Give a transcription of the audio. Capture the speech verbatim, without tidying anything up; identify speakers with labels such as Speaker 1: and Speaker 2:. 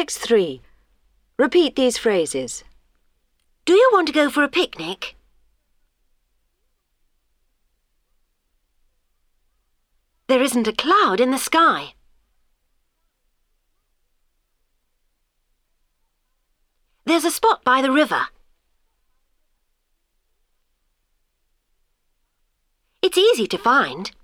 Speaker 1: Text three. Repeat these phrases.
Speaker 2: Do you want to go for a picnic? There isn't a cloud in the sky. There's a spot by the river. It's easy to find.